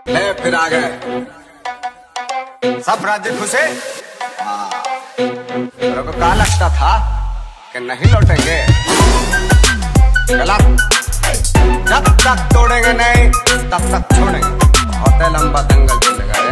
ले फिर आ गए सब राज्य खुशे। तेरे को क्या लगता था कि नहीं लौटेंगे? गलत। जब तक तोड़ेंगे नहीं तब तक छोड़ेंगे। बहुत लंबा दंगल चलेगा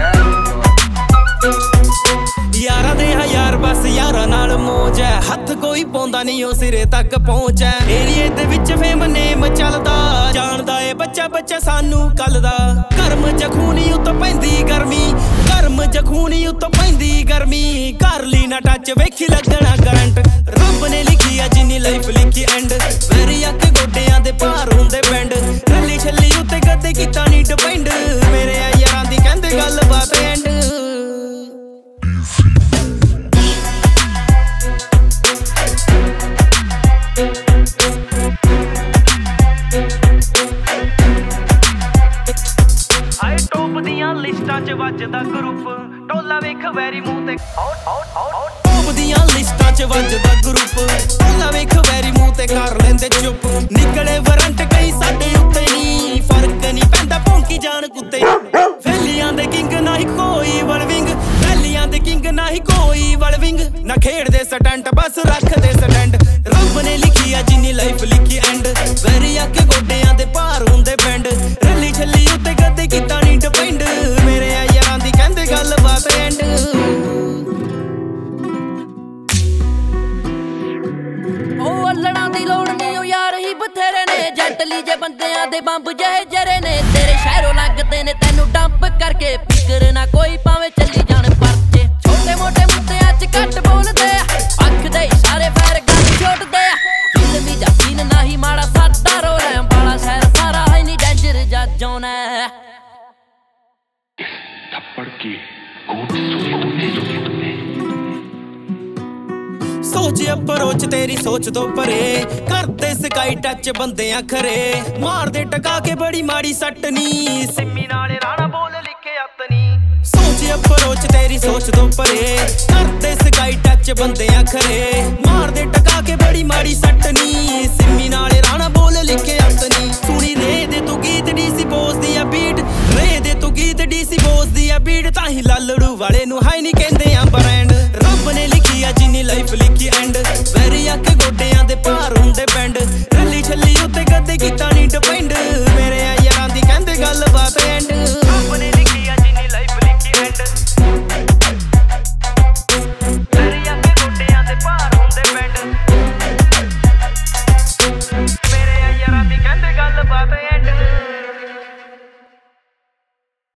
यारा दे यार बस यारा नाल मौज है। हथ कोई पौंदा नहीं ओ सिरे तक पहुंच है। एरिए दे विच फेम नेम चलदा जानदा ए बच्चा बच्चा सानू कलदा। गर्म जखूनी उत्तो पैंदी गर्मी गर्म जखूनी उत्तो पैंदी गर्मी। कर ली ना टच वेखी लगना करंट। रब ने लिखी आ जिन्नी लाइफ लिखी एंड। वेरी अख गोडियां दे भार हुंदे पेंड। रली छली उत्ते कदे कीता नी डिपेंड। मेरे यारां दी कहंदे गल बात एंड। लिस्टां च वजदा ग्रुप टोला वेख वैरी मूंह ते। टॉप दियां लिस्टां च वजदा ग्रुप टोला वेख वैरी मूंह ते कर लेंदे चुप। निकले वारंट कई साडे उत्ते नी फर्क नहीं पैंदा भौंकी जान कुत्ते। फैलियां दे किंग नहीं कोई वलविंग फैलियां दे किंग नहीं कोई वलविंग। ना खेड़ दे स्टंट बस रख दे स्टैंड। रब ने लिखी आ जिन्नी लाइफ लिखी एंड। वेरी अके गोडियां दे भार हुंदे पेंड। रली छली उत्ते कदे कीता नी डिपेंड। मेरे यारां दी कहंदे गल बात एंड। ओ अल्लड़ां दी लोड़ नहीं ओ यार ही बथेरे ने। जैंटली जे बंदियां दे बंब जहे जरे ने। तेरे शहरों लगदे ने तैनू डंप करके। फिकर ना कोई पावे चली जाण परचे। छोटे मोटे मुद्दियां च घट बोलदे अख दे इशारे पैर गल छोड़दे। फिल्मी जा सीन नाही माड़ा सादा रोना बाला शहर सारा है नी डेंजर जजोना। थप्पड़ की कोट सुनी तुमने। सोच अप्रोच तेरी सोच तो परे। करते स्काई टच बंदे खरे। मार दे टका के बड़ी माड़ी सट नी। सिम्मी नाले राणा बोल लिखे अतनी। सोच अप्रोच तेरी सोच तो परे। करते स्काई टच बंदे खरे। मार दे टका के बड़ी माड़ी सट नी। सिम्मी नाले राणा बोल लिखे अतनी। सुनी रे दे तू गीत डीसी बोस दी बीट। रे दे तू गीत डीसी बोस दी बीट। ताही लालड़ू वाले नू हाई नी कहंदे